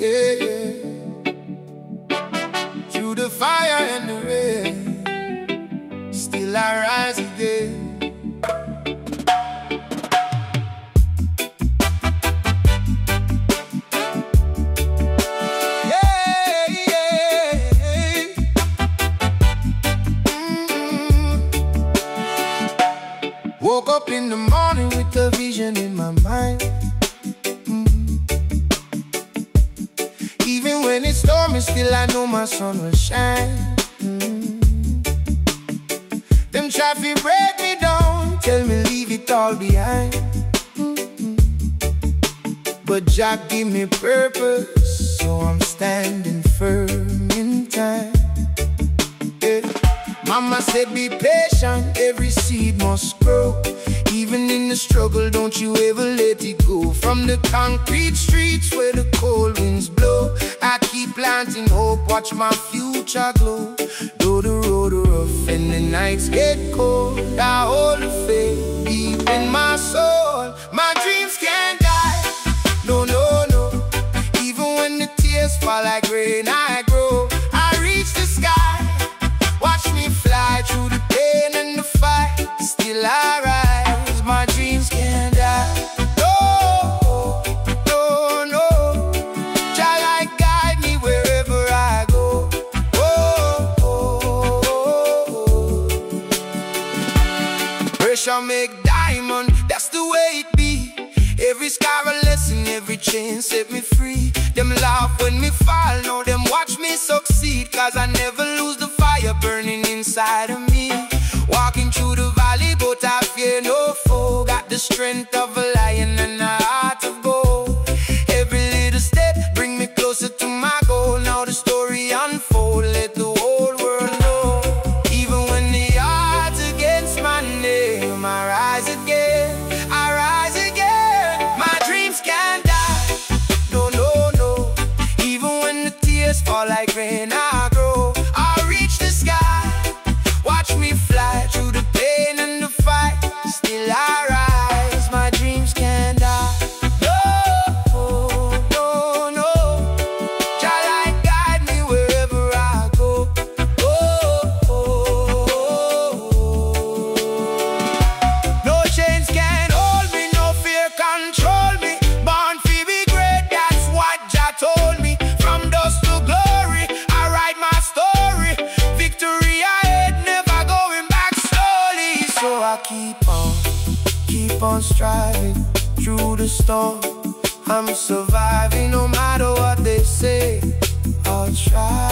yeah, yeah. Through the fire and the rain, still I rise again. Woke up in the morning with a vision in my mind. Even when it's stormy, still I know my sun will shine. Them try to break me down, tell me leave it all behind. But Jah give me purpose, so I'm standing firm in time. Mama said be patient, every seed must grow. Even in the struggle, don't you ever let it go. From the concrete streets where the cold winds blow, I keep planting hope, watch my future glow. Though the road rough and the nights get cold, I hold the faith deep in my soul. My dreams can't die, no, no, no. Even when the tears fall like rain, I grow. I reach the sky, watch me fly through the pain and the fight. Still I rise, my dreams can't die. No, no, no. Jah light guide me wherever I go. Oh, oh, oh, oh. Pressure make diamond, that's the way it be. Every scar a lesson, every chain set me free. Them laugh when me fall, now them watch me succeed. Cause I never lose the fire burning inside of me. Walking through the valley, but I fear no foe. Got the strength of a lion and a heart of gold. Every little step bring me closer to my goal. Now the story unfold, let the whole world know. Even when the odds against my name, I rise again, I rise again. My dreams can't die, no, no, no. Even when the tears fall like rain, I grow. I reach the sky, watch me fly through the pain and the fight. Still I rise, my dreams can't die. No, no, no. Jah light guide me wherever I go. Oh, oh, oh, oh. No chains can hold me, no fear control me. Born to be great, that's what Jah told me. From dust to glory, I write my story. Victory ahead, never going back slowly. So I keep on striving through the storm. I'm surviving no matter what they say. I'll try.